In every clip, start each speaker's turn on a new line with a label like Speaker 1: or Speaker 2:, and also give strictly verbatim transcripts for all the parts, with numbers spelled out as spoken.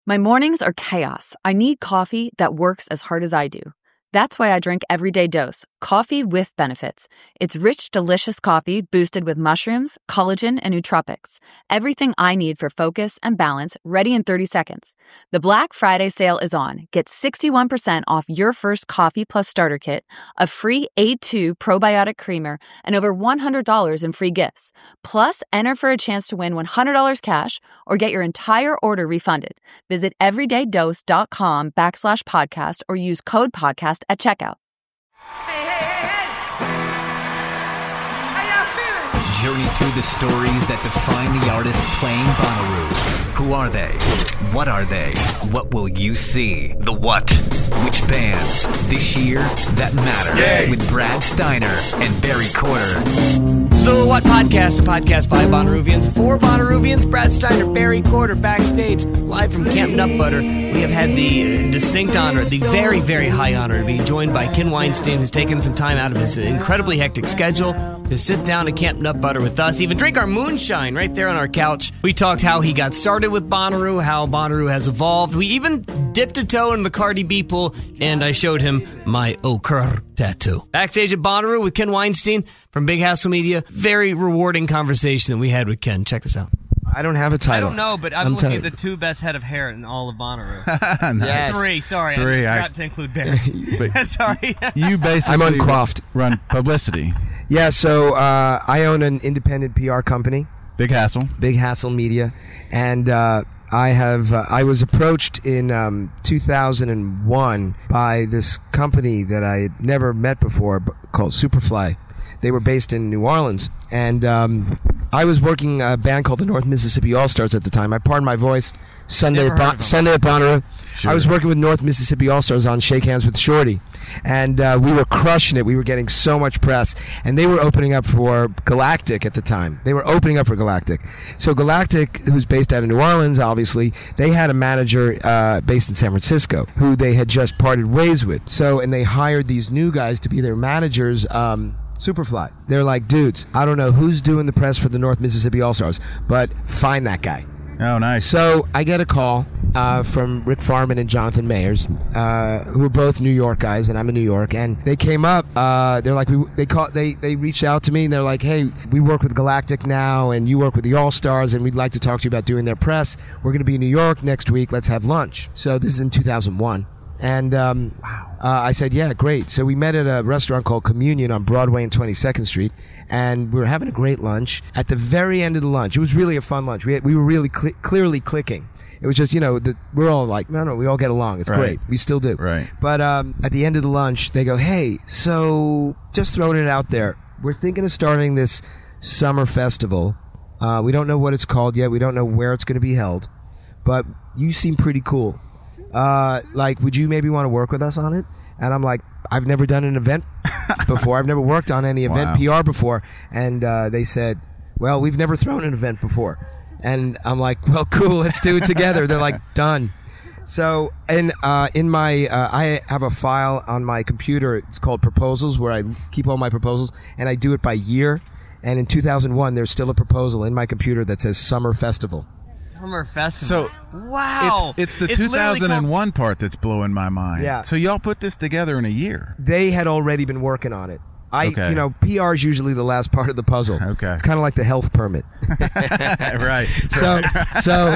Speaker 1: My mornings are chaos. I need coffee that works as hard as I do. That's why I drink Everyday Dose, coffee with benefits. It's rich, delicious coffee boosted with mushrooms, collagen, and nootropics. Everything I need for focus and balance, ready in thirty seconds. The Black Friday sale is on. Get sixty-one percent off your first Coffee Plus starter kit, a free A two probiotic creamer, and over one hundred dollars in free gifts. Plus, enter for a chance to win one hundred dollars cash or get your entire order refunded. Visit everydaydose.com backslash podcast or use code podcast at checkout.
Speaker 2: Hey, hey, hey, hey! How y'all feeling?
Speaker 3: Journey through the stories that define the artists playing Bonnaroo. Who are they? What are they? What will you see? The what? Which bands this year that matter?
Speaker 4: Yay.
Speaker 3: With Brad Steiner and Barry Corder.
Speaker 5: The What Podcast, a podcast by Bonnaroovians for Bonnaroovians. Brad Steiner, Barry Corder, backstage, live from Camp Nut Butter. We have had the uh, distinct honor, the very, very high honor to be joined by Ken Weinstein, who's taken some time out of his incredibly hectic schedule to sit down at Camp Nut Butter with us, even drink our moonshine right there on our couch. We talked how he got started with Bonnaroo, how Bonnaroo has evolved. We even dipped a toe in the Cardi B pool, and I showed him my ochre tattoo. Backstage at Bonnaroo with Ken Weinstein from Big Hassle Media. Very rewarding conversation that we had with Ken. Check this out.
Speaker 6: I don't have a title.
Speaker 7: I don't know, but I'm,
Speaker 6: I'm
Speaker 7: looking
Speaker 6: t-
Speaker 7: at the two best head of hair in all of Bonnaroo.
Speaker 8: Nice.
Speaker 6: Yes.
Speaker 7: Three, sorry.
Speaker 8: Three,
Speaker 7: I
Speaker 8: I-
Speaker 7: forgot to include Barry. sorry.
Speaker 8: You basically
Speaker 6: I'm uncoiffed.
Speaker 8: run publicity.
Speaker 6: Yeah, so uh, I own an independent P R company,
Speaker 8: Big Hassle.
Speaker 6: Big Hassle Media, and uh, I have uh, I was approached in um, two thousand one by this company that I had never met before b- called Superfly. They were based in New Orleans, and um, I was working a band called the North Mississippi All-Stars at the time. I pardon my voice. Sunday
Speaker 7: Never
Speaker 6: at
Speaker 7: heard
Speaker 6: bon-
Speaker 7: of them.
Speaker 6: Sunday at Bonnaroo.
Speaker 8: Sure.
Speaker 6: I was working with North Mississippi All-Stars on Shake Hands with Shorty, and uh, we were crushing it. We were getting so much press, and they were opening up for Galactic at the time. They were opening up for Galactic. So Galactic, who's based out of New Orleans, obviously, they had a manager uh, based in San Francisco who they had just parted ways with. So, and they hired these new guys to be their managers. Um, Superfly. They're like, dudes, I don't know who's doing the press for the North Mississippi All-Stars, but find that guy.
Speaker 8: Oh, nice.
Speaker 6: So I get a call uh, from Rick Farman and Jonathan Mayers, uh, who are both New York guys, and I'm in New York. And they came up. Uh, they're like, we, they call, they they reached out to me, and they're like, hey, we work with Galactic now, and you work with the All Stars, and we'd like to talk to you about doing their press. We're going to be in New York next week. Let's have lunch. So this is in two thousand one. And um, uh, I said, yeah, great. So we met at a restaurant called Communion on Broadway and twenty-second Street, and we were having a great lunch. At the very end of the lunch, it was really a fun lunch. We had, we were really cl- clearly clicking. It was just, you know, the, we're all like, no, no, we all get along. It's
Speaker 8: Right.
Speaker 6: great. We still do.
Speaker 8: Right.
Speaker 6: But um, at the end of the lunch, they go, hey, so just throwing it out there. We're thinking of starting this summer festival. Uh, we don't know what it's called yet. We don't know where it's going to be held. But you seem pretty cool. Uh, like, would you maybe want to work with us on it? And I'm like, I've never done an event before. I've never worked on any event
Speaker 8: Wow.
Speaker 6: P R before. And uh, they said, well, we've never thrown an event before. And I'm like, well, cool, let's do it together. They're like, done. So, in uh, in my, uh, I have a file on my computer. It's called Proposals, where I keep all my proposals, and I do it by year. And in two thousand one, there's still a proposal in my computer that says Summer Festival.
Speaker 7: Summer Festival.
Speaker 8: So
Speaker 7: wow.
Speaker 8: it's it's the
Speaker 7: literally
Speaker 8: two thousand one
Speaker 7: called-
Speaker 8: part that's blowing my mind.
Speaker 6: Yeah.
Speaker 8: So y'all put this together in a year.
Speaker 6: They had already been working on it. I,
Speaker 8: Okay.
Speaker 6: you know, P R is usually the last part of the puzzle.
Speaker 8: Okay.
Speaker 6: It's kind of like the health permit.
Speaker 8: right.
Speaker 6: So, so,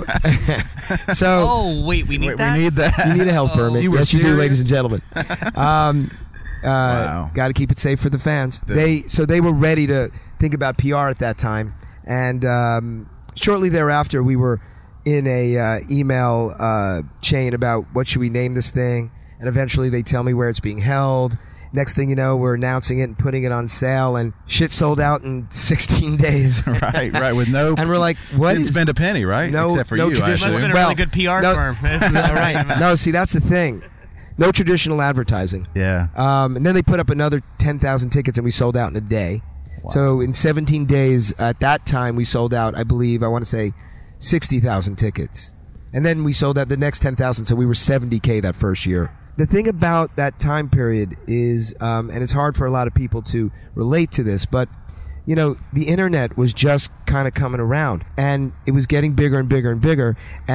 Speaker 6: so.
Speaker 7: Oh, wait, we need
Speaker 8: Wait,
Speaker 7: that?
Speaker 8: we need that.
Speaker 6: You need a health
Speaker 7: Oh.
Speaker 6: permit.
Speaker 8: You were
Speaker 6: Yes, you do,
Speaker 8: serious?
Speaker 6: ladies and gentlemen. Um, uh,
Speaker 8: Wow.
Speaker 6: Got to keep it safe for the fans.
Speaker 8: Dude.
Speaker 6: They so they were ready to think about P R at that time, and um, shortly thereafter, we were in a uh, email uh, chain about what should we name this thing, and eventually they tell me where it's being held. Next thing you know, we're announcing it and putting it on sale, and shit sold out in sixteen days.
Speaker 8: right, right. With no.
Speaker 6: And we're like, what
Speaker 8: didn't
Speaker 6: is-
Speaker 8: spend a penny, right?
Speaker 6: No-
Speaker 8: Except for
Speaker 6: no
Speaker 8: you. I
Speaker 6: traditional-
Speaker 7: Must have
Speaker 8: assume.
Speaker 7: been a
Speaker 6: Well,
Speaker 7: really good P R
Speaker 6: no-
Speaker 7: firm.
Speaker 6: right. No, see, that's the thing. No traditional advertising.
Speaker 8: Yeah.
Speaker 6: Um, and then they put up another ten thousand tickets, and we sold out in a day.
Speaker 8: Wow.
Speaker 6: So in seventeen days, at that time, we sold out, I believe, I want to say sixty thousand tickets. And then we sold out the next ten thousand, so we were seventy K that first year. The thing about that time period is, um, and it's hard for a lot of people to relate to this, but, you know, the internet was just kind of coming around, and it was getting bigger and bigger and bigger, and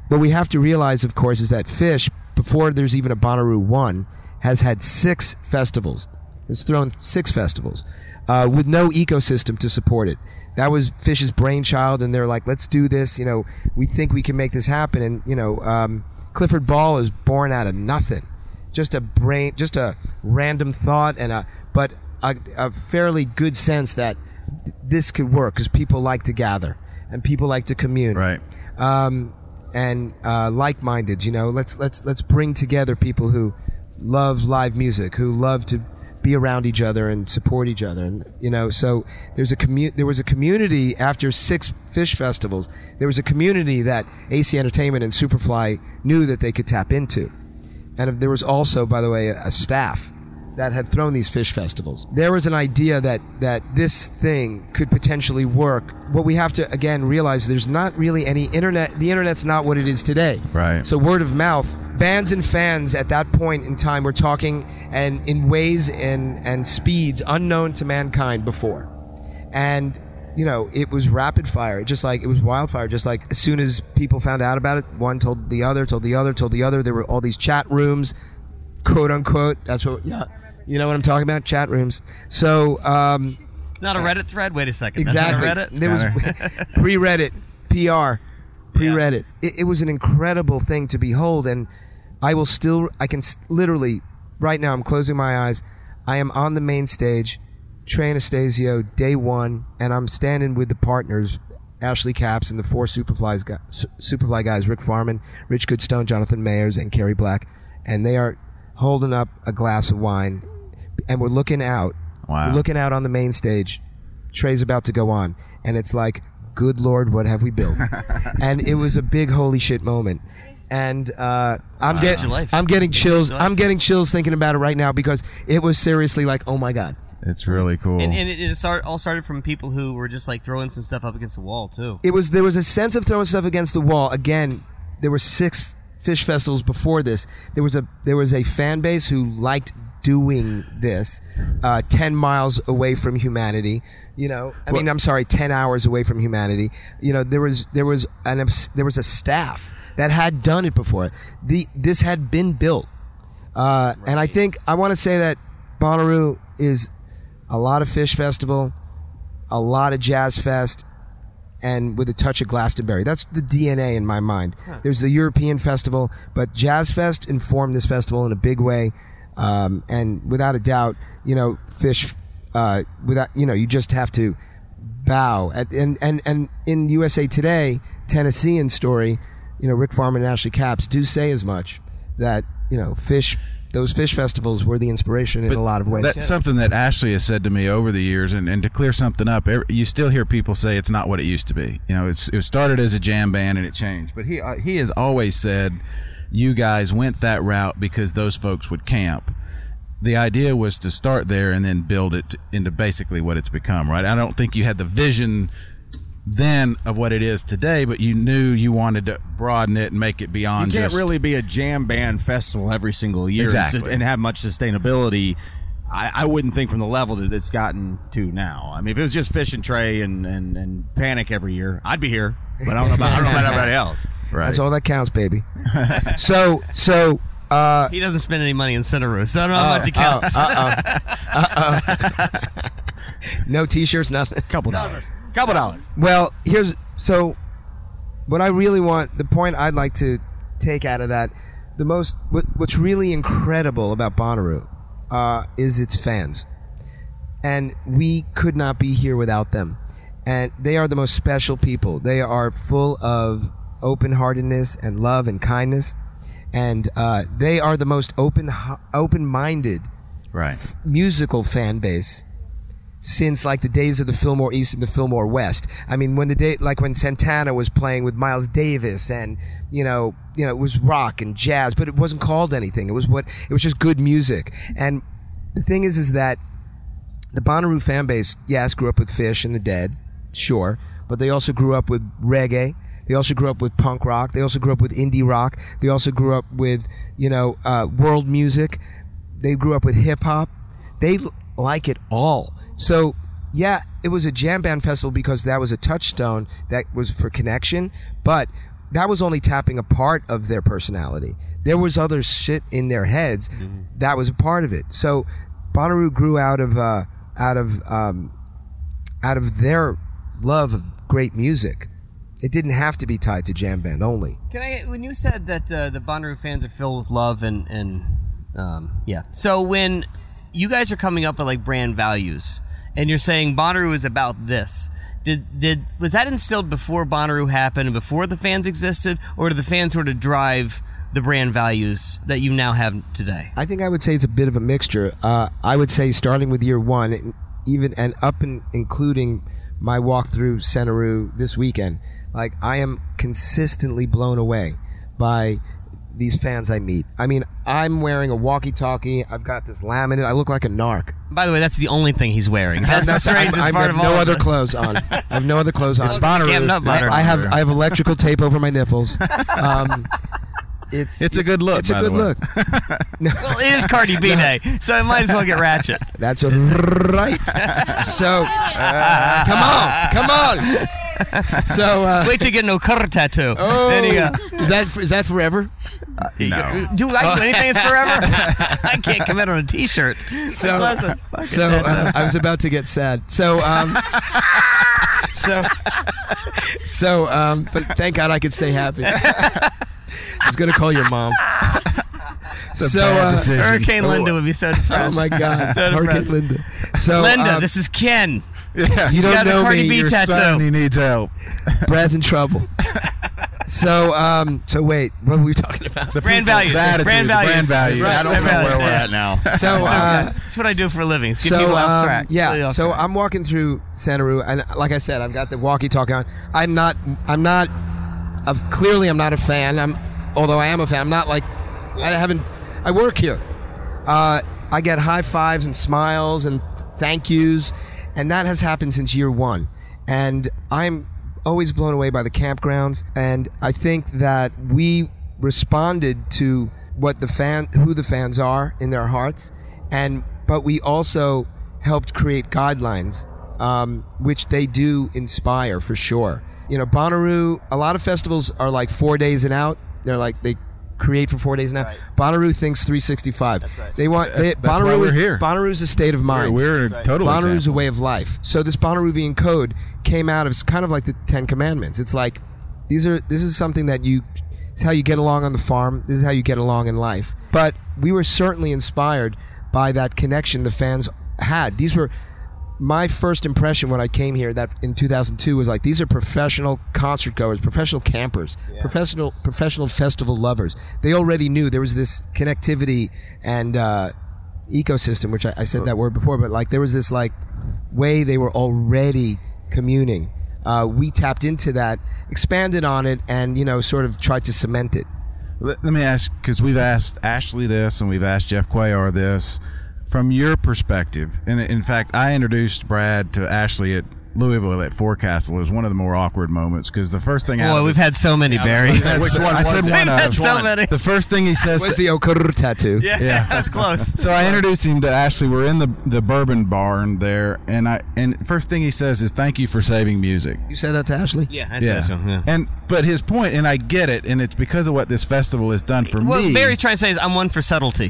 Speaker 6: what we have to realize, of course, is that Fish, before there's even a Bonnaroo one, has had six festivals. It's thrown six festivals uh, with no ecosystem to support it. That was Fish's brainchild, and they're like, let's do this. You know, we think we can make this happen. And, you know, um, Clifford Ball is born out of nothing. Just a brain, just a random thought, and a but a, a fairly good sense that this could work because people like to gather and people like to commune.
Speaker 8: Right.
Speaker 6: Um, and uh, like-minded, you know, let's let's let's bring together people who love live music, who love to be around each other and support each other, and you know, so there's a commu- there was a community after six Fish festivals. There was a community that A C Entertainment and Superfly knew that they could tap into, and there was also, by the way, a, a staff that had thrown these Fish festivals. There was an idea that that this thing could potentially work. What we have to again realize, there's not really any internet. The internet's not what it is today.
Speaker 8: Right.
Speaker 6: So word of mouth. Bands and fans at that point in time were talking and in ways and, and speeds unknown to mankind before. And, you know, it was rapid fire, just like it was wildfire, just like as soon as people found out about it, one told the other, told the other, told the other. There were all these chat rooms, quote unquote. That's what, yeah. You know what I'm talking about? Chat rooms. So, um,
Speaker 5: Not a Reddit thread? Wait a second.
Speaker 6: exactly.
Speaker 5: That's not a Reddit?
Speaker 6: There was pre-Reddit, P R, pre-Reddit. It, it was an incredible thing to behold, and I will still, I can s- literally, right now, I'm closing my eyes. I am on the main stage, Trey Anastasio, day one, and I'm standing with the partners, Ashley Capps and the four Superflies guy, Su- Superfly guys, Rick Farman, Rich Goodstone, Jonathan Mayers, and Kerry Black, and they are holding up a glass of wine, and we're looking out.
Speaker 8: Wow.
Speaker 6: We're looking out on the main stage. Trey's about to go on, and it's like, good Lord, what have we built? And it was a big holy shit moment. And uh, I'm
Speaker 5: Wow.
Speaker 6: getting,
Speaker 5: Life.
Speaker 6: I'm getting chills.
Speaker 5: Life.
Speaker 6: I'm getting chills thinking about it right now because it was seriously like, oh my god.
Speaker 8: It's really cool.
Speaker 5: And, and it, it start, all started from people who were just like throwing some stuff up against the wall too.
Speaker 6: It was there was a sense of throwing stuff against the wall. Again, there were six Fish festivals before this. There was a there was a fan base who liked doing this, uh, ten miles away from humanity. You know, I mean, I'm sorry, ten hours away from humanity. You know, there was there was an obs- there was a staff that had done it before. The this had been built, uh, right. And I think I want to say that Bonnaroo is a lot of Fish Festival, a lot of Jazz Fest, and with a touch of Glastonbury. That's the D N A in my mind. Huh. There's the European Festival, but Jazz Fest informed this festival in a big way, um, and without a doubt, you know, Fish. Uh, without you know, you just have to bow. At, and and and in U S A Today, Tennessean story. You know, Rick Farman and Ashley Capps do say as much, that, you know, Fish, those Fish festivals were the inspiration in
Speaker 8: But
Speaker 6: a lot of ways.
Speaker 8: That's
Speaker 6: Yeah.
Speaker 8: something that Ashley has said to me over the years, and, and to clear something up, every, you still hear people say it's not what it used to be. You know, it's, it started as a jam band and it changed. But he uh, he has always said, you guys went that route because those folks would camp. The idea was to start there and then build it into basically what it's become, right? I don't think you had the vision then of what it is today, but you knew you wanted to broaden it and make it beyond
Speaker 4: You can't
Speaker 8: just...
Speaker 4: really be a jam band festival every single year
Speaker 8: Exactly.
Speaker 4: and have much sustainability. I, I wouldn't think from the level that it's gotten to now. I mean, if it was just Fish and Trey and, and, and Panic every year, I'd be here. But I don't know about, I don't know about everybody else.
Speaker 8: Right.
Speaker 6: That's all that counts, baby. so, so... Uh,
Speaker 5: He doesn't spend any money in Cineroo, so I don't know how
Speaker 6: oh,
Speaker 5: much it counts.
Speaker 6: Oh, uh-oh. Uh-oh. No T-shirts, nothing.
Speaker 4: Couple dollars. Couple dollars.
Speaker 6: Well, here's so. What I really want, the point I'd like to take out of that, the most, what, what's really incredible about Bonnaroo, uh, is its fans, and we could not be here without them. And they are the most special people. They are full of open-heartedness and love and kindness, and uh, they are the most open, open-minded,
Speaker 8: Right.
Speaker 6: musical fan base since like the days of the Fillmore East and the Fillmore West. I mean, when the day, like when Santana was playing with Miles Davis, and you know, you know, it was rock and jazz, but it wasn't called anything. It was what it was just good music. And the thing is, is that the Bonnaroo fan base, yes, grew up with Fish and the Dead, sure, but they also grew up with reggae. They also grew up with punk rock. They also grew up with indie rock. They also grew up with, you know, uh, world music. They grew up with hip hop. They l- like it all. So, yeah, it was a jam band festival because that was a touchstone that was for connection. But that was only tapping a part of their personality. There was other shit in their heads
Speaker 5: Mm-hmm.
Speaker 6: that was a part of it. So Bonnaroo grew out of uh, out of um, out of their love of great music. It didn't have to be tied to jam band only.
Speaker 5: Can I? When you said that uh, the Bonnaroo fans are filled with love and and um, yeah, so when you guys are coming up with like brand values and you're saying Bonnaroo is about this, did did was that instilled before Bonnaroo happened and before the fans existed, or did the fans sort of drive the brand values that you now have today?
Speaker 6: I think I would say it's a bit of a mixture. Uh, I would say starting with year one, even and up and including my walk through Centeroo this weekend. Like, I am consistently blown away by these fans I meet. I mean, I'm wearing a walkie-talkie. I've got this laminate. I look like a narc.
Speaker 5: By the way, that's the only thing he's wearing. That's the strangest
Speaker 6: I
Speaker 5: part
Speaker 6: have
Speaker 5: of
Speaker 6: no
Speaker 5: all
Speaker 6: other
Speaker 5: of this.
Speaker 6: clothes on. I have no other clothes on.
Speaker 8: It's Bonnaroo.
Speaker 5: Damn nut butter.
Speaker 6: I, I have I have electrical tape over my nipples. Um, it's
Speaker 8: It's a good look,
Speaker 6: It's a
Speaker 8: by
Speaker 6: good
Speaker 8: the way.
Speaker 6: look.
Speaker 5: Well, it is Cardi B Day, so I might as well get ratchet.
Speaker 6: That's right. So, come on, come on. So, uh,
Speaker 5: Wait till you get no car tattoo.
Speaker 6: oh,
Speaker 5: There you go.
Speaker 6: is that is that forever?
Speaker 8: No.
Speaker 5: Do I do anything that's forever? I can't commit on a T-shirt.
Speaker 6: So,
Speaker 5: That's less than-
Speaker 6: so uh, I was about to get sad. So, um, so, so, um, but thank God I could stay happy. I was gonna call your mom. So,
Speaker 8: bad
Speaker 6: uh,
Speaker 8: decision.
Speaker 5: Hurricane Linda would be so
Speaker 6: oh
Speaker 5: depressed.
Speaker 6: my God,
Speaker 5: So
Speaker 6: Hurricane
Speaker 5: depressed.
Speaker 6: Linda. So,
Speaker 5: Linda,
Speaker 6: um,
Speaker 5: this is Ken.
Speaker 8: Yeah.
Speaker 6: you don't
Speaker 5: got a
Speaker 6: know
Speaker 5: Cardi
Speaker 6: me.
Speaker 5: B
Speaker 6: You're
Speaker 5: tattoo.
Speaker 8: Son, he needs help.
Speaker 6: Brad's in trouble. So, um, so wait, what were we talking about?
Speaker 8: The
Speaker 5: Brand
Speaker 8: people,
Speaker 5: values.
Speaker 8: the attitude,
Speaker 5: Brand
Speaker 8: the
Speaker 5: values.
Speaker 8: brand values.
Speaker 5: Right.
Speaker 4: I don't
Speaker 5: Brand
Speaker 4: know
Speaker 5: values,
Speaker 4: where we're
Speaker 5: yeah.
Speaker 4: at now.
Speaker 6: So, uh,
Speaker 5: That's what I do for a living. Is get
Speaker 6: so,
Speaker 5: people off
Speaker 6: um,
Speaker 5: track.
Speaker 6: yeah.
Speaker 5: Really off
Speaker 6: So
Speaker 5: track.
Speaker 6: I'm walking through Centeroo, and like I said, I've got the walkie-talkie on. I'm not. I'm not. Of clearly, I'm not a fan. I'm, although I am a fan. I'm not like. I haven't. I work here. Uh, I get high fives and smiles and thank yous, and that has happened since year one. And I'm always blown away by the campgrounds, and I think that we responded to what the fan, who the fans are in their hearts, and but we also helped create guidelines, um, which they do inspire for sure. You know, Bonnaroo. A lot of festivals are like four days and out. They're like they create for four days and out.
Speaker 5: Right.
Speaker 6: Bonnaroo thinks three sixty-five. They want. They,
Speaker 8: That's why
Speaker 6: Bonnaroo
Speaker 8: we're
Speaker 6: is-
Speaker 8: here.
Speaker 6: Bonnaroo's a state of mind.
Speaker 8: We're, we're a total
Speaker 6: Bonnaroo's a
Speaker 8: example.
Speaker 6: way of life. So this Bonnaroovian code came out of, it's kind of like the Ten Commandments. It's like these are this is something that you it's how you get along on the farm. This is how you get along in life. But we were certainly inspired by that connection the fans had. These were my first impression when I came here that in two thousand two was like these are professional concert goers, professional campers, professional professional festival lovers. They already knew there was this connectivity and uh, ecosystem, which I, I said that word before, but like there was this like way they were already communing. Uh, we tapped into that, expanded on it, and you know sort of tried to cement it.
Speaker 8: Let, let me ask, because we've asked Ashley this and we've asked Jeff Cuellar this. From your perspective, and in fact, I introduced Brad to Ashley at Louisville at Forecastle. It was one of the more awkward moments because the first thing out
Speaker 5: Boy,
Speaker 8: of
Speaker 5: we've
Speaker 8: his-
Speaker 5: had so many, Barry.
Speaker 8: I said,
Speaker 4: Which one
Speaker 8: I
Speaker 4: was
Speaker 8: said
Speaker 4: it?
Speaker 8: one
Speaker 5: We've
Speaker 8: of
Speaker 5: had so many.
Speaker 8: The first thing he says
Speaker 6: Where's
Speaker 8: to-
Speaker 6: the Okur tattoo?
Speaker 5: Yeah,
Speaker 8: Yeah.
Speaker 5: that's close.
Speaker 8: So I introduced him to Ashley. We're in the the bourbon barn there, and I and first thing he says is "Thank you for saving music."
Speaker 6: You said that to Ashley?
Speaker 5: Yeah, I
Speaker 8: Yeah.
Speaker 5: said so. Yeah.
Speaker 8: And but his point, and I get it, and it's because of what this festival has done for
Speaker 5: What
Speaker 8: me.
Speaker 5: Barry's trying to say is I'm one for subtlety.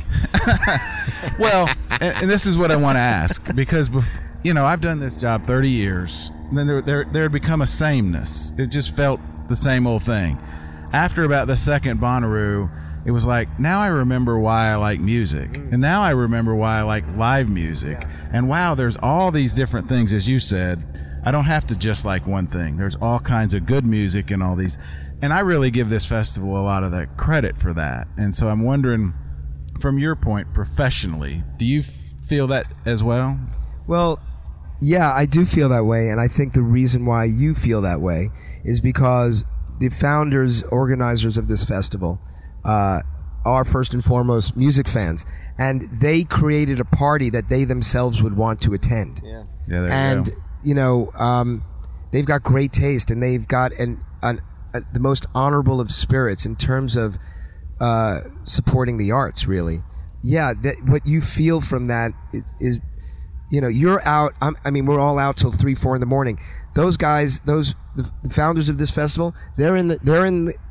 Speaker 8: Well, and, and this is what I want to ask because bef- you know I've done this job thirty years. And then there there there had become a sameness. It just felt the same old thing. After about the second Bonnaroo, it was like now I remember why I like music, and now I remember why I like live music. And wow, there's all these different things, as you said. I don't have to just like one thing. There's all kinds of good music and all these. And I really give this festival a lot of that credit for that. And so I'm wondering, from your point, professionally, do you feel that as well?
Speaker 6: Well, yeah, I do feel that way, and I think the reason why you feel that way is because the founders, organizers of this festival, uh, are first and foremost music fans, and they created a party that they themselves would want to attend.
Speaker 5: Yeah.
Speaker 8: Yeah, there
Speaker 6: And
Speaker 8: you go.
Speaker 6: you know, um, they've got great taste, and they've got an, an a, the most honorable of spirits in terms of uh, supporting the arts. Really, yeah. That what you feel from that is. is You know, you're out. I'm, I mean, we're all out till three, four in the morning. Those guys, those the, the founders of this festival, they're in the they're in the,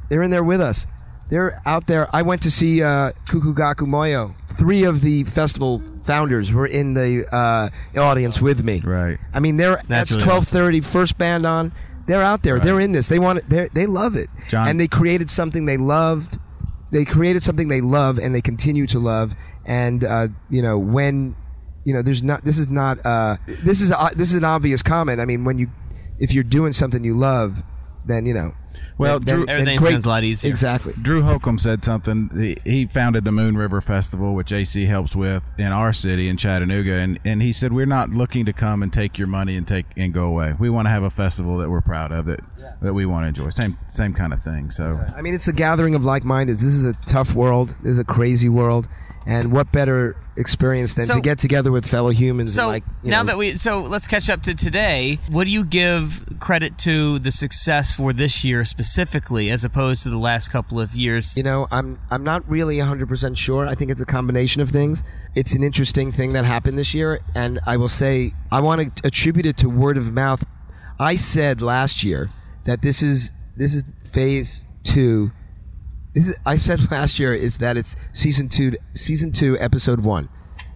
Speaker 6: they're in there with us. They're out there. I went to see uh, Kukugaku Moyo. Three of the festival founders were in the uh, audience with me.
Speaker 8: Right.
Speaker 6: I mean, they're that's
Speaker 5: really
Speaker 6: twelve thirty, first band on. They're out there.
Speaker 8: Right.
Speaker 6: They're in this. They want it. They they love it.
Speaker 8: John-
Speaker 6: and they created something they loved. They created something they love, and they continue to love. And uh, you know, when you know, there's not. This is not. Uh, this is uh, this is an obvious comment. I mean, when you, if you're doing something you love, then you know.
Speaker 8: Well,
Speaker 6: then,
Speaker 8: Drew-
Speaker 6: then
Speaker 5: Everything
Speaker 6: great-
Speaker 5: becomes a lot easier.
Speaker 6: Exactly.
Speaker 8: Drew Holcomb said something. He, he founded the Moon River Festival, which A C helps with in our city in Chattanooga, and, and he said we're not looking to come and take your money and take and go away. We want to have a festival that we're proud of, that that we want to enjoy. Same same kind of thing. So
Speaker 6: I mean, it's a gathering of like-mindeds. This is a tough world. This is a crazy world. And what better experience than
Speaker 5: So-
Speaker 6: to get together with fellow humans?
Speaker 5: So
Speaker 6: and like, you
Speaker 5: now
Speaker 6: know,
Speaker 5: that we, so let's catch up to today. What do you give credit to the success for this year specifically, as opposed to the last couple of years?
Speaker 6: You know, I'm I'm not really one hundred percent sure. I think it's a combination of things. It's an interesting thing that happened this year, and I will say I want to attribute it to word of mouth. I said last year that this is this is phase two. This is, I said last year is that it's season two, season two, episode one.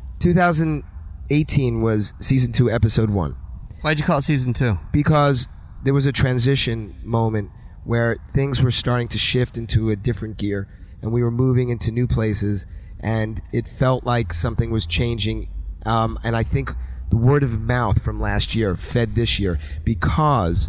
Speaker 6: twenty eighteen was season two, episode one.
Speaker 5: Why'd you call it season two?
Speaker 6: Because there was a transition moment where things were starting to shift into a different gear, and we were moving into new places, and it felt like something was changing. Um, and I think the word of mouth from last year fed this year, because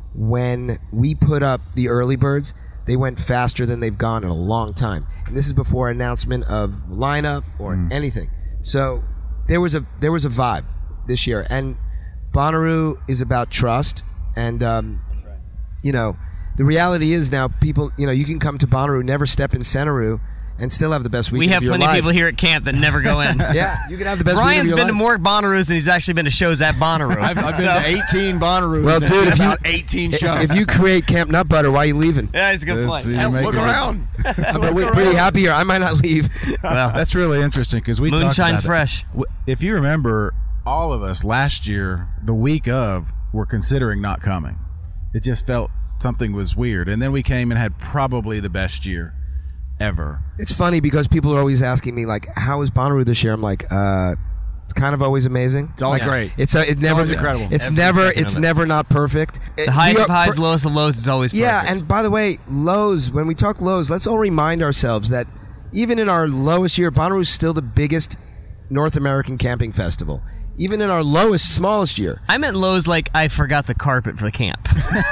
Speaker 6: when we put up the early birds, they went faster than they've gone in a long time. And this is before announcement of lineup or
Speaker 8: Mm.
Speaker 6: anything. So there was a there was a vibe this year. And Bonnaroo is about trust. And, um, you know, the reality is now people, you know, you can come to Bonnaroo, never step in Centeroo, and still have the best weekend
Speaker 5: We have
Speaker 6: of your
Speaker 5: plenty
Speaker 6: life.
Speaker 5: of people here at camp that never go in.
Speaker 6: Yeah, you can have the best weekend
Speaker 5: Ryan's
Speaker 6: of your
Speaker 5: been
Speaker 6: life.
Speaker 5: to more Bonnaroos than he's actually been to shows at Bonnaroo.
Speaker 4: I've, I've been to eighteen Bonnaroos.
Speaker 6: Well,
Speaker 4: and
Speaker 6: dude, if you-
Speaker 4: about eighteen shows.
Speaker 6: If you create Camp Nut Butter, why are you leaving?
Speaker 5: Yeah, it's a good
Speaker 8: That's-
Speaker 5: point.
Speaker 8: you
Speaker 5: That's-
Speaker 8: make
Speaker 4: look
Speaker 8: it-
Speaker 4: around.
Speaker 6: I'm pretty, pretty happy here. I might not leave.
Speaker 5: well,
Speaker 8: That's really interesting because we talked
Speaker 5: Moonshine's
Speaker 8: about it.
Speaker 5: fresh.
Speaker 8: W- If you remember, all of us last year, the week of, were considering not coming. It just felt something was weird, and then we came and had probably the best year ever.
Speaker 6: It's funny because people are always asking me, like, how is Bonnaroo this year? I'm like, uh, it's kind of always amazing.
Speaker 4: It's always
Speaker 6: Like,
Speaker 4: great.
Speaker 6: It's uh, it never
Speaker 4: always incredible.
Speaker 6: It's
Speaker 5: Every
Speaker 6: never
Speaker 5: second
Speaker 6: it's
Speaker 5: of it.
Speaker 6: never not perfect.
Speaker 5: The highest of highs, lowest of lows is always perfect.
Speaker 6: Yeah, and by the way, lows. When we talk lows, let's all remind ourselves that even in our lowest year, Bonnaroo is still the biggest North American camping festival. Even in our lowest, smallest year.
Speaker 5: I meant lows like I forgot the carpet for the camp.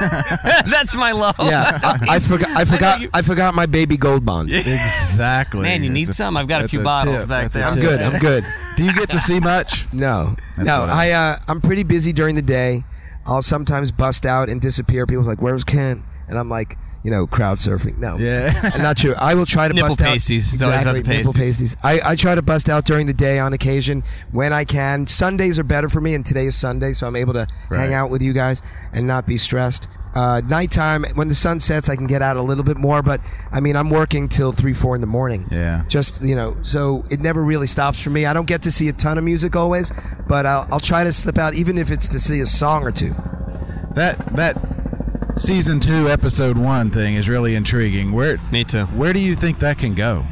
Speaker 5: That's my low.
Speaker 6: Yeah, I, I forgot. I forgot. I, forgot my baby gold bond.
Speaker 8: Exactly.
Speaker 5: Man, you need
Speaker 8: It's
Speaker 5: some? I've got a
Speaker 8: that's
Speaker 5: few bottles
Speaker 8: tip.
Speaker 5: back
Speaker 8: That's a
Speaker 5: there.
Speaker 6: I'm
Speaker 8: tip.
Speaker 6: good. I'm good.
Speaker 8: Do you get to see much?
Speaker 6: No,
Speaker 8: That's
Speaker 6: no.
Speaker 8: what
Speaker 6: I
Speaker 8: I-
Speaker 6: uh, I'm pretty busy during the day. I'll sometimes bust out and disappear. People's like, "Where's Ken?" And I'm like, you know, crowd surfing. No,
Speaker 8: Yeah.
Speaker 6: And not true. I will try to
Speaker 5: Nipple
Speaker 6: bust out.
Speaker 5: pasties. It's always about the
Speaker 6: Exactly, nipple
Speaker 5: pasties.
Speaker 6: pasties. I, I try to bust out during the day on occasion when I can. Sundays are better for me, and today is Sunday, so I'm able to
Speaker 8: Right.
Speaker 6: hang out with you guys and not be stressed. Uh, nighttime, when the sun sets, I can get out a little bit more, but I mean, I'm working till three, four in the morning.
Speaker 8: Yeah.
Speaker 6: Just, you know, so it never really stops for me. I don't get to see a ton of music always, but I'll, I'll try to slip out, even if it's to see a song or two.
Speaker 8: That that season two, episode one thing is really intriguing. Where
Speaker 5: Me too.
Speaker 8: where do you think that can go?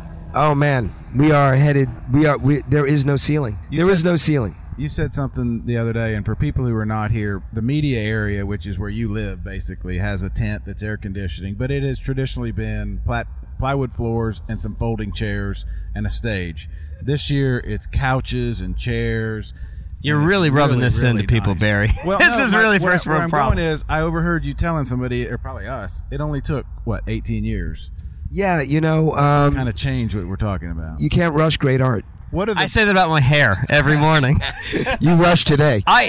Speaker 6: Oh man, we are headed. We are. We, there is no ceiling.
Speaker 8: You
Speaker 6: There is
Speaker 8: said-
Speaker 6: no ceiling.
Speaker 8: You said something the other day, and for people who are not here, the media area, which is where you live, basically has a tent that's air conditioning, but it has traditionally been plat- plywood floors and some folding chairs and a stage. This year, it's couches and chairs.
Speaker 5: You're
Speaker 8: and it's
Speaker 5: really rubbing this
Speaker 8: really
Speaker 5: into people,
Speaker 8: nice.
Speaker 5: Barry.
Speaker 8: Well,
Speaker 5: this
Speaker 8: no,
Speaker 5: is
Speaker 8: my-
Speaker 5: really
Speaker 8: where-
Speaker 5: first
Speaker 8: where
Speaker 5: world
Speaker 8: I'm
Speaker 5: problem.
Speaker 8: going is, I overheard you telling somebody, or probably us, it only took what eighteen years,
Speaker 6: Yeah, you know, um,
Speaker 8: kind of change what we're talking about.
Speaker 6: you can't rush great art.
Speaker 8: What are the
Speaker 5: I say that about my hair every morning.
Speaker 6: You rushed today.
Speaker 5: I.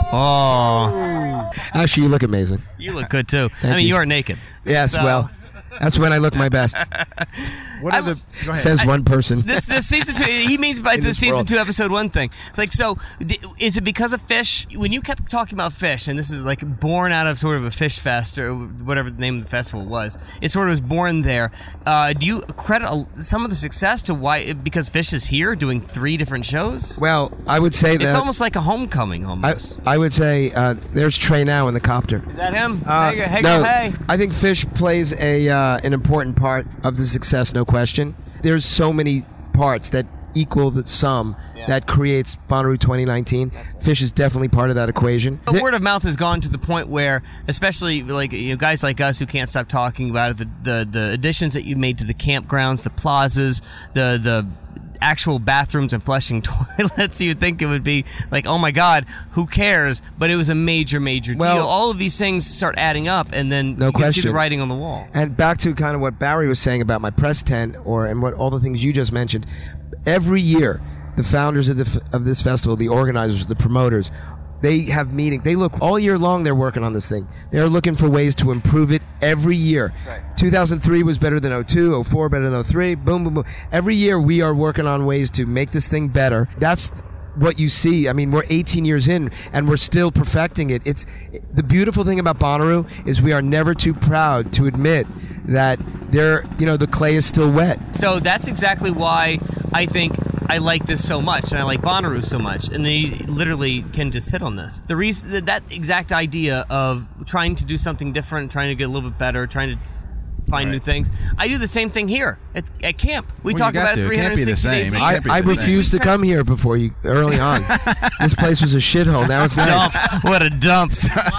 Speaker 5: Oh,
Speaker 6: Actually, you look amazing.
Speaker 5: you look good too. I
Speaker 6: Thank
Speaker 5: mean,
Speaker 6: you.
Speaker 5: you are naked.
Speaker 6: Yes,
Speaker 5: So-
Speaker 6: well, that's when I look my best.
Speaker 8: what are
Speaker 5: I-
Speaker 8: the? Go ahead.
Speaker 6: Says one person.
Speaker 5: This this season two. He means by
Speaker 6: In
Speaker 5: the
Speaker 6: this
Speaker 5: season
Speaker 6: world.
Speaker 5: two, episode one thing. Like, so d- is it because of fish? When you kept talking about fish, and this is like born out of sort of a fish fest or whatever the name of the festival was. It sort of was born there. Uh, do you credit a, some of the success to why because fish is here doing three different shows?
Speaker 6: Well, I would say
Speaker 5: It's
Speaker 6: that.
Speaker 5: almost like a homecoming,
Speaker 6: I,
Speaker 5: almost.
Speaker 6: I would say uh, there's Trey now in the copter.
Speaker 5: Is that him?
Speaker 6: Uh,
Speaker 5: hey, hey,
Speaker 6: no,
Speaker 5: hey.
Speaker 6: I think Fish plays a uh, uh, an important part of the success, no question. There's so many parts that equal the sum
Speaker 5: Yeah.
Speaker 6: that creates Bonnaroo twenty nineteen. Fish is definitely part of that equation.
Speaker 5: But word of mouth has gone to the point where, especially like you know, guys like us who can't stop talking about it, the, the the additions that you made to the campgrounds, the plazas, the the actual bathrooms and flushing toilets, you'd think it would be like, oh my God, who cares? But it was a major, major
Speaker 6: Well-
Speaker 5: deal. All of these things start adding up, and then
Speaker 6: No
Speaker 5: you can see
Speaker 6: question.
Speaker 5: the writing on the wall.
Speaker 6: And back to kind of what Barry was saying about my press tent, or and what all the things you just mentioned. Every year, the founders of the f- of this festival, the organizers, the promoters, they have meetings. They look all year long. They're working on this thing. They're looking for ways to improve it every year. two thousand three was better than oh two, oh four better than oh three. Boom, boom, boom. Every year we are working on ways to make this thing better. That's what you see. I mean, we're eighteen years in and we're still perfecting it. It's the beautiful thing about Bonnaroo is we are never too proud to admit that there, you know, the clay is still wet.
Speaker 5: So that's exactly why I think I like this so much, and I like Bonnaroo so much, and they literally can just hit on this. The reason that, that exact idea of trying to do something different, trying to get a little bit better, trying to find
Speaker 8: Right.
Speaker 5: new things. I do the same thing here at, at camp. We
Speaker 8: Well,
Speaker 5: talk
Speaker 8: you got
Speaker 5: about
Speaker 8: to.
Speaker 5: it
Speaker 8: It can't be the
Speaker 5: three hundred sixty days.
Speaker 8: same.
Speaker 5: a
Speaker 8: It
Speaker 5: year.
Speaker 8: can't be
Speaker 6: I,
Speaker 8: the
Speaker 6: I
Speaker 8: same.
Speaker 6: refused to come here before you early on. This place was a shithole. Now it's nice.
Speaker 5: Dump. What a dump.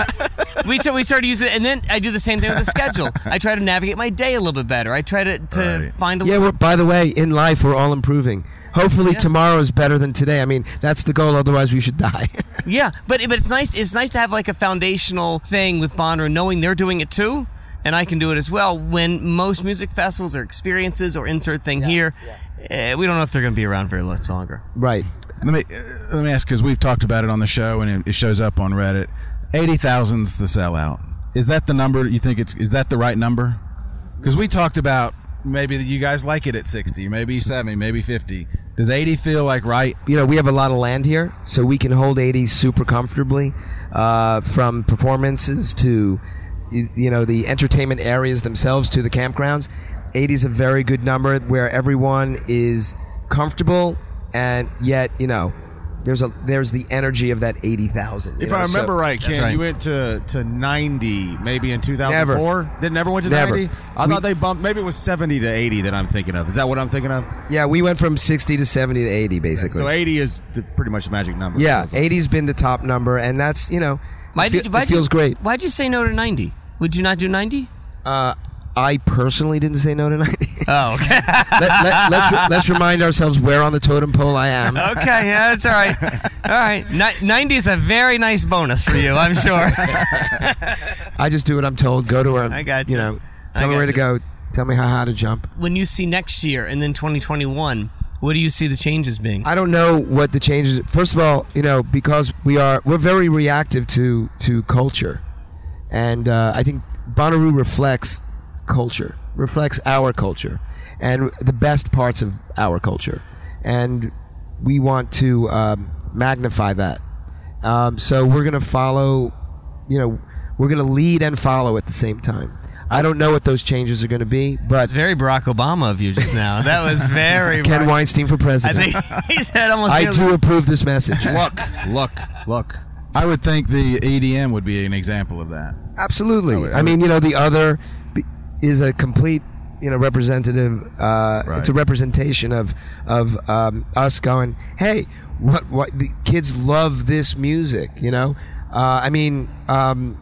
Speaker 5: we so we started using it, and then I do the same thing with the schedule. I try to navigate my day a little bit better. I try to, to
Speaker 8: Right.
Speaker 5: find a
Speaker 6: Yeah,
Speaker 5: little
Speaker 6: we're, by the way, in life, we're all improving. Hopefully
Speaker 5: Yeah.
Speaker 6: tomorrow is better than today. I mean, that's the goal. Otherwise, we should die.
Speaker 5: Yeah, but but it's nice. It's nice to have like a foundational thing with Bonnaroo, knowing they're doing it too, and I can do it as well. When most music festivals or experiences or insert thing here, eh, we don't know if they're going to be around very much longer.
Speaker 6: Right.
Speaker 8: Let me uh, let me ask, because we've talked about it on the show and it, it shows up on Reddit. Eighty thousand's the sellout. Is that the number? You think it's is that the right number? Because we talked about maybe you guys like it at sixty, maybe seventy, maybe fifty. Does eighty feel like right?
Speaker 6: You know, we have a lot of land here, so we can hold eighty super comfortably, uh, from performances to, you you know, the entertainment areas themselves to the campgrounds. eighty is a very good number where everyone is comfortable, and yet, you know, there's a there's the energy of that eighty thousand.
Speaker 4: If I remember right, Ken,
Speaker 5: right.
Speaker 4: you went to, to ninety maybe in two thousand four?
Speaker 6: Never.
Speaker 4: Did never went to
Speaker 6: Never.
Speaker 4: ninety? I
Speaker 6: We-
Speaker 4: thought they bumped, maybe it was seventy to eighty that I'm thinking of. Is that what I'm thinking of?
Speaker 6: Yeah, we went from sixty to seventy to eighty, basically.
Speaker 4: So eighty is the, pretty much the magic number.
Speaker 6: Yeah,
Speaker 4: It feels like.
Speaker 6: eighty's been the top number, and that's, you know,
Speaker 5: Why
Speaker 6: it, fe-
Speaker 5: did, why
Speaker 6: it feels
Speaker 5: did you,
Speaker 6: great.
Speaker 5: Why'd you say no to ninety? Would you not do ninety?
Speaker 6: Uh, I personally didn't say no to ninety.
Speaker 5: Oh, okay.
Speaker 6: let, let, let's, re- let's remind ourselves where on the totem pole I am.
Speaker 5: Okay, yeah, that's all right. All right, Ni- ninety is a very nice bonus for you, I'm sure.
Speaker 6: I just do what I'm told. Go to where
Speaker 5: I got
Speaker 6: you
Speaker 5: you.
Speaker 6: know.
Speaker 5: I
Speaker 6: Tell me
Speaker 5: got
Speaker 6: where to
Speaker 5: you.
Speaker 6: go. Tell me how high to jump.
Speaker 5: When you see next year and then twenty twenty-one, what do you see the changes being?
Speaker 6: I don't know what the changes. First of all, you know, because we are we're very reactive to to culture, and uh, I think Bonnaroo reflects culture, reflects our culture, and the best parts of our culture, and we want to um, magnify that. Um, so we're going to follow, you know, we're going to lead and follow at the same time. I don't know what those changes are going to be, but
Speaker 5: It's very Barack Obama of you just now. That was very
Speaker 6: Ken
Speaker 5: Barack-
Speaker 6: Weinstein for
Speaker 5: I
Speaker 6: president.
Speaker 5: think he said almost.
Speaker 6: I
Speaker 5: the-
Speaker 6: do approve this message.
Speaker 4: Look, look, look.
Speaker 8: I would think the E D M would be an example of that.
Speaker 6: Absolutely.
Speaker 8: I would- I
Speaker 6: I mean, you know, the other b- is a complete, you know, representative. Uh,
Speaker 8: Right.
Speaker 6: It's a representation of of um, us going, hey, what what the kids love this music. You know, uh, I mean, um,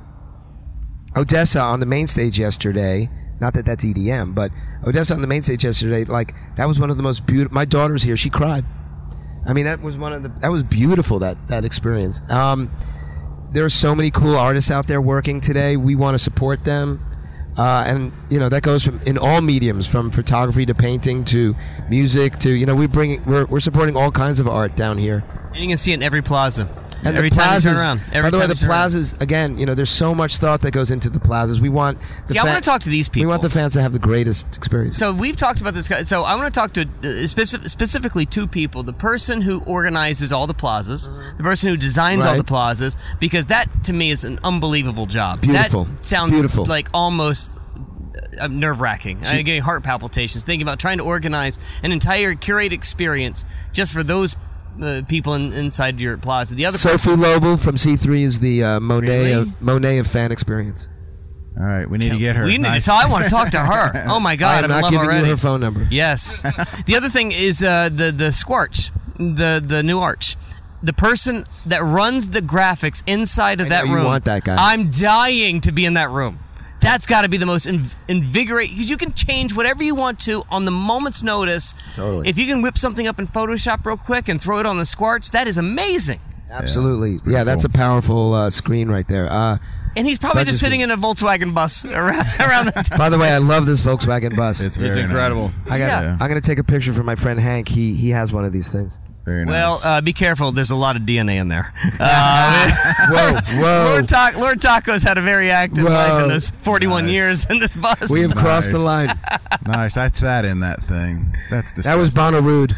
Speaker 6: Odessa on the main stage yesterday. Not that that's E D M, but Odessa on the main stage yesterday. Like that was one of the most beautiful. My daughter's here. She cried. I mean, that was one of the that was beautiful. That that experience. Um, there are so many cool artists out there working today. We want to support them, uh, and you know that goes from in all mediums, from photography to painting to music to you know we bring we're we're supporting all kinds of art down here.
Speaker 5: And you can see it in every plaza.
Speaker 6: And
Speaker 5: every
Speaker 6: the
Speaker 5: time
Speaker 6: plazas,
Speaker 5: you turn around. Every
Speaker 6: by the way,
Speaker 5: time
Speaker 6: the
Speaker 5: you turn around.
Speaker 6: plazas again. You know, there's so much thought that goes into the plazas. We want. The
Speaker 5: See, I
Speaker 6: fa-
Speaker 5: wanna talk to these
Speaker 6: We want
Speaker 5: people.
Speaker 6: the fans to have the greatest experience.
Speaker 5: So we've talked about this guy. So I want to talk to uh, specific, specifically two people: the person who organizes all the plazas, the person who designs all
Speaker 6: Right.
Speaker 5: the plazas, because that to me is an unbelievable job.
Speaker 6: Beautiful.
Speaker 5: That sounds
Speaker 6: Beautiful.
Speaker 5: like almost uh, nerve wracking. I'm getting heart palpitations thinking about trying to organize an entire curate experience just for those uh, people in, inside your plaza. The other
Speaker 6: Sophie Lobel from C three is the uh, Monet
Speaker 5: Really?
Speaker 6: of, Monet of fan experience.
Speaker 8: All right, we need to get her.
Speaker 5: We need
Speaker 8: nice.
Speaker 5: to talk. I want to talk to her. Oh my God,
Speaker 6: I'm
Speaker 5: I'm
Speaker 6: not
Speaker 5: in love
Speaker 6: giving
Speaker 5: already.
Speaker 6: you her phone number.
Speaker 5: Yes. The other thing is uh, the the Squarch, the the new arch. The person that runs the graphics inside of
Speaker 6: I
Speaker 5: that
Speaker 6: know you
Speaker 5: room.
Speaker 6: want that guy.
Speaker 5: I'm dying to be in that room. That's got to be the most inv- invigorating, because you can change whatever you want to on the moment's notice.
Speaker 6: Totally.
Speaker 5: If you can whip something up in Photoshop real quick and throw it on the Squarch, that is amazing.
Speaker 6: Absolutely. Yeah, that's a powerful uh, screen right there. Uh,
Speaker 5: And he's probably
Speaker 6: That
Speaker 5: just
Speaker 6: just
Speaker 5: sitting in a Volkswagen bus around, around the time.
Speaker 6: by the way, I love this Volkswagen bus.
Speaker 8: It's,
Speaker 4: It's
Speaker 8: very
Speaker 4: incredible.
Speaker 8: Nice.
Speaker 6: I got.
Speaker 5: Yeah.
Speaker 6: I'm going to take a picture for my friend Hank. He he has one of these things.
Speaker 8: Very nice.
Speaker 5: Well, uh, be careful. There's a lot of D N A in there. Uh,
Speaker 6: Whoa, whoa.
Speaker 5: Lord, Ta- Lord Taco's had a very active
Speaker 6: Whoa.
Speaker 5: life in this forty-one
Speaker 8: Nice.
Speaker 5: years in this bus.
Speaker 6: We have crossed the
Speaker 8: Nice.
Speaker 6: line.
Speaker 8: nice. I sat in that thing. That's
Speaker 6: That was
Speaker 8: disgusting.
Speaker 6: Bonnaroo.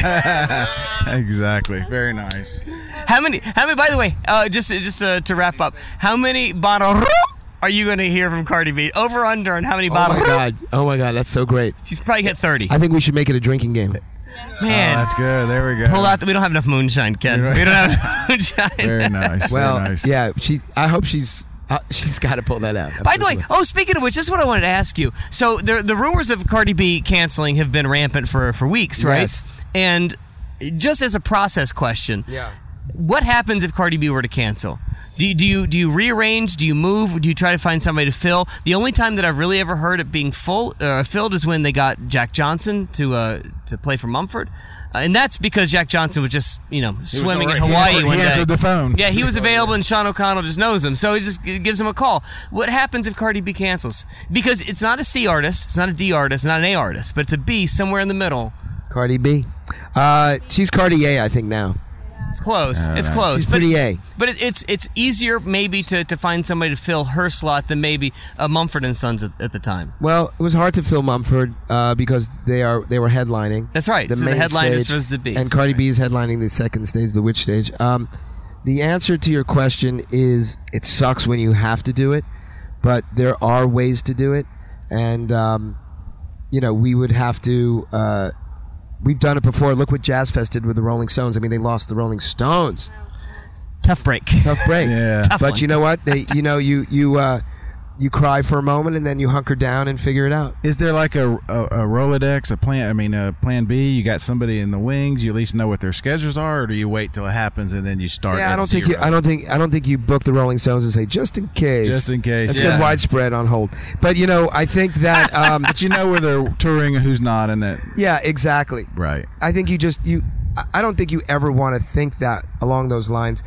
Speaker 8: exactly. Very nice.
Speaker 5: How many? How many? By the way, uh, just just uh, to wrap up, how many bottle are you going to hear from Cardi B? Over under, and how many
Speaker 6: Oh
Speaker 5: bottles?
Speaker 6: my god. Oh my god. That's so great.
Speaker 5: She's probably hit thirty.
Speaker 6: I think we should make it a drinking game.
Speaker 5: Man,
Speaker 8: Oh, that's good. There we go.
Speaker 5: pull out. The, we don't have enough moonshine, Ken.
Speaker 8: You're right.
Speaker 5: We don't have enough moonshine.
Speaker 8: Very nice.
Speaker 6: Well,
Speaker 8: Very nice.
Speaker 6: yeah. She. I hope she's. Uh, she's got to pull that out.
Speaker 5: By the way,
Speaker 6: Absolutely.
Speaker 5: oh, speaking of which, this is what I wanted to ask you. So the the rumors of Cardi B canceling have been rampant for, for weeks, right?
Speaker 6: Yes.
Speaker 5: And just as a process question,
Speaker 6: Yeah.
Speaker 5: what happens if Cardi B were to cancel? Do you, do you do you rearrange? Do you move? Do you try to find somebody to fill? The only time that I've really ever heard it being full uh, filled is when they got Jack Johnson to uh, to play for Mumford. Uh, and that's because Jack Johnson was just, you know, swimming in
Speaker 4: already-
Speaker 5: Hawaii
Speaker 8: he answered,
Speaker 5: one
Speaker 8: he
Speaker 5: day.
Speaker 8: answered the phone.
Speaker 5: Yeah, he was available, and Sean O'Connell just knows him, so he just g- gives him a call. What happens if Cardi B cancels? Because it's not a C artist, it's not a D artist, it's not an A artist, but it's a B somewhere in the middle.
Speaker 6: Cardi B. Uh, she's Cardi A, I think now.
Speaker 5: It's close.
Speaker 8: Uh,
Speaker 5: it's
Speaker 8: right.
Speaker 5: close.
Speaker 6: She's
Speaker 5: but
Speaker 6: pretty A.
Speaker 5: But it, it's it's easier maybe to, to find somebody to fill her slot than maybe uh, Mumford and Sons at, at the time.
Speaker 6: Well, it was hard to fill Mumford uh, because they are they were headlining.
Speaker 5: That's right. So the
Speaker 6: main
Speaker 5: headliners
Speaker 6: stage,
Speaker 5: was the B.
Speaker 6: and Cardi B is headlining the second stage, the Witch stage. Um, the answer to your question is it sucks when you have to do it, but there are ways to do it, and um, you know we would have to. Uh, we've done it before. Look what Jazz Fest did with the Rolling Stones. I mean, they lost the Rolling Stones.
Speaker 5: Tough break.
Speaker 6: Tough break.
Speaker 8: Yeah.
Speaker 5: Tough
Speaker 6: But
Speaker 5: one.
Speaker 6: you know what? They, you know, you you uh, you cry for a moment and then you hunker down and figure it out.
Speaker 8: Is there like a, a, a Rolodex, a plan? I mean, a plan B? You got somebody in the wings. You at least know what their schedules are, or do you wait till it happens and then you start?
Speaker 6: Yeah, I
Speaker 8: at
Speaker 6: don't think you.
Speaker 8: zero?
Speaker 6: I don't think. I don't think you book the Rolling Stones and say just in case.
Speaker 8: Just in case,
Speaker 6: Let's
Speaker 8: yeah.
Speaker 6: get widespread on hold. But you know, I think that. Um,
Speaker 8: But you know where they're touring and who's not, and that
Speaker 6: yeah, exactly.
Speaker 8: right.
Speaker 6: I think you just you. I- I don't think you ever want to think that along those lines.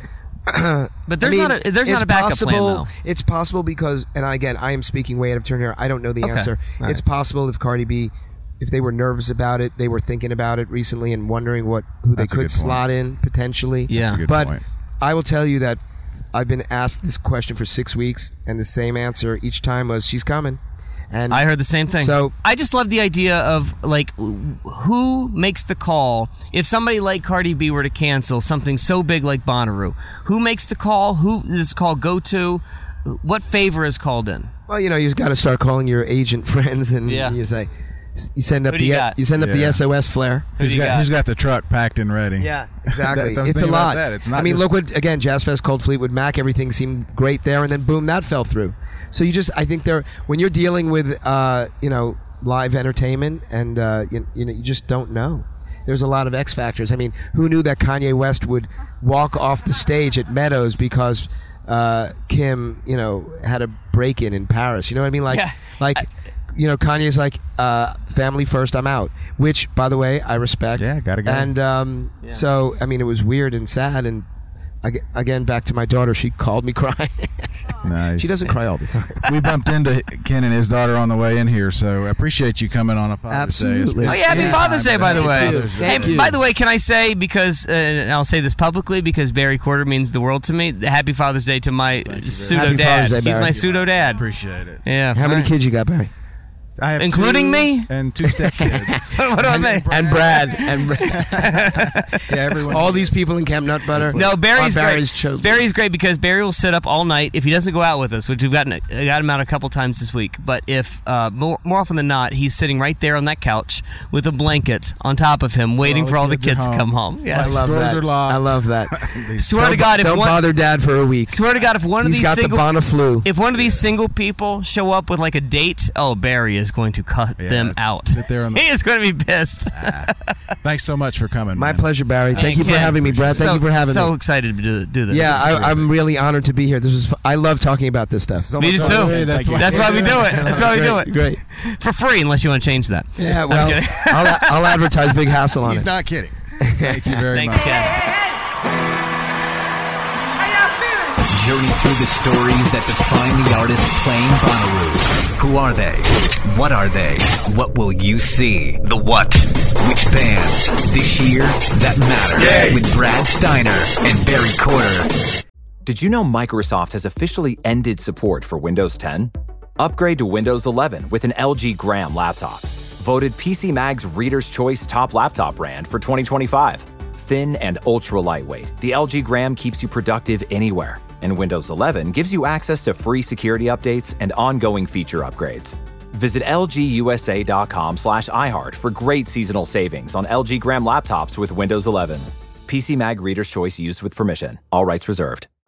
Speaker 5: But there's
Speaker 6: I mean,
Speaker 5: not a there's
Speaker 6: it's
Speaker 5: not a backup
Speaker 6: possible,
Speaker 5: plan though.
Speaker 6: It's possible because, and again, I am speaking way out of turn here. I don't know the
Speaker 5: Okay.
Speaker 6: answer.
Speaker 5: All
Speaker 6: It's
Speaker 5: right.
Speaker 6: possible if Cardi B, if they were nervous about it, they were thinking about it recently and wondering what who
Speaker 8: That's a
Speaker 6: they
Speaker 8: good
Speaker 6: could
Speaker 8: point.
Speaker 6: slot in potentially.
Speaker 5: Yeah. That's a
Speaker 8: good
Speaker 6: but
Speaker 8: point.
Speaker 6: I will tell you that I've been asked this question for six weeks, and the same answer each time was she's coming. And
Speaker 5: I heard the same thing.
Speaker 6: So-
Speaker 5: I just love the idea of like who makes the call if somebody like Cardi B were to cancel something so big like Bonnaroo. Who makes the call? Who does this call go to? What favor is called in?
Speaker 6: Well, you know, you've got to start calling your agent friends, and
Speaker 5: Yeah.
Speaker 6: you say, you send up
Speaker 5: Who do
Speaker 6: the
Speaker 5: you got?
Speaker 6: you send up the
Speaker 8: Yeah.
Speaker 6: S O S flare.
Speaker 5: Who
Speaker 8: Who's
Speaker 5: do you
Speaker 8: got,
Speaker 5: got?
Speaker 8: who's got the truck packed and ready?
Speaker 6: Yeah, exactly.
Speaker 8: That- I was
Speaker 6: It's a
Speaker 8: thinking about
Speaker 6: lot.
Speaker 8: that. It's not
Speaker 6: I mean,
Speaker 8: just-
Speaker 6: look what again, Jazz Fest, Cold Fleetwood Mac, everything seemed great there, and then boom, that fell through. So you just, I think there, when you're dealing with, uh, you know, live entertainment, and uh, you, you know, you just don't know. There's a lot of X factors. I mean, who knew that Kanye West would walk off the stage at Meadows because uh, Kim, you know, had a break-in in Paris? You know what I mean? Like,
Speaker 5: Yeah.
Speaker 6: like.
Speaker 5: I-
Speaker 6: you know, Kanye's like, uh, family first, I'm out. Which, by the way, I respect.
Speaker 8: Yeah, gotta go.
Speaker 6: And um, so, I mean, it was weird and sad. And ag- again, back to my daughter, she called me crying.
Speaker 8: Nice.
Speaker 6: She doesn't cry all the time.
Speaker 8: We bumped into Ken and his daughter on the way in here, so I appreciate you coming on a Father's Day. It's
Speaker 6: Absolutely.
Speaker 8: been-
Speaker 5: Oh yeah, happy
Speaker 6: Yeah.
Speaker 5: Father's Day, by the way.
Speaker 8: Father's Day.
Speaker 5: Hey,
Speaker 6: Thank you.
Speaker 5: by the way, can I say, because uh, and I'll say this publicly because Barry Quarter means the world to me. Happy Father's Day to my pseudo
Speaker 6: Happy
Speaker 5: dad.
Speaker 6: Father's Day,
Speaker 5: He's
Speaker 6: Barry.
Speaker 5: my pseudo dad.
Speaker 8: Appreciate it.
Speaker 5: Yeah.
Speaker 6: How many
Speaker 5: all right.
Speaker 6: kids you got, Barry?
Speaker 8: I have
Speaker 5: Including
Speaker 8: two
Speaker 5: me?
Speaker 8: and two stepkids.
Speaker 5: What do I mean?
Speaker 6: And Brad and Brad.
Speaker 8: Yeah, everyone.
Speaker 6: all these people in Camp Nut Butter.
Speaker 5: No, Barry's
Speaker 6: are
Speaker 5: great.
Speaker 6: Barry's children.
Speaker 5: Barry's great because Barry will sit up all night if he doesn't go out with us, which we've gotten got him out a couple times this week. But if uh, more more often than not, he's sitting right there on that couch with a blanket on top of him, waiting
Speaker 8: all
Speaker 5: for all
Speaker 8: the
Speaker 5: the
Speaker 8: kids
Speaker 5: kids
Speaker 8: are
Speaker 5: to come
Speaker 8: home.
Speaker 5: home. Yes.
Speaker 6: I love
Speaker 8: Doors
Speaker 6: that.
Speaker 8: are locked.
Speaker 6: I love that.
Speaker 5: Swear
Speaker 6: don't
Speaker 5: to God, if
Speaker 6: don't
Speaker 5: one,
Speaker 6: bother Dad for a week.
Speaker 5: swear to God, if one of
Speaker 6: He's
Speaker 5: these
Speaker 6: got
Speaker 5: single
Speaker 6: the Bona flu.
Speaker 5: if one of these single people show up with like a date, oh, Barry is going to cut
Speaker 8: Yeah,
Speaker 5: them out.
Speaker 8: sit there on the-
Speaker 5: He is going to be pissed.
Speaker 8: Thanks so much for coming.
Speaker 6: My
Speaker 8: man.
Speaker 6: pleasure, Barry. Thank you for
Speaker 5: Ken,
Speaker 6: having me, Brad. Thank
Speaker 5: so,
Speaker 6: you for having
Speaker 5: so
Speaker 6: me.
Speaker 5: excited to do, do this.
Speaker 6: Yeah,
Speaker 5: This is
Speaker 6: I, I'm really honored to be here. This is. F- I love talking about this stuff.
Speaker 5: Me too.
Speaker 8: Hey, that's why-
Speaker 5: That's why we do it. That's why we do it.
Speaker 6: Great.
Speaker 5: For free, unless you want to change that.
Speaker 6: Yeah,
Speaker 5: I'm
Speaker 6: well,
Speaker 5: kidding.
Speaker 6: I'll, I'll advertise Big Hassle on
Speaker 4: He's
Speaker 6: it.
Speaker 4: not kidding.
Speaker 8: Thank you very
Speaker 5: Thanks,
Speaker 8: much.
Speaker 5: Ken.
Speaker 2: How y'all feeling?
Speaker 3: Journey through the stories that define the artists playing Bonnaroo. Who are they? What are they? What will you see? The what? Which bands? This year that matter. With Brad Steiner and Barry Corder.
Speaker 9: Did you know Microsoft has officially ended support for Windows ten? Upgrade to Windows eleven with an L G Gram laptop. Voted P C Mag's Reader's Choice Top Laptop Brand for twenty twenty-five. Thin and ultra lightweight, the L G Gram keeps you productive anywhere. And Windows eleven gives you access to free security updates and ongoing feature upgrades. Visit lgusa.com slash iHeart for great seasonal savings on L G Gram laptops with Windows eleven. P C Mag Reader's Choice used with permission. All rights reserved.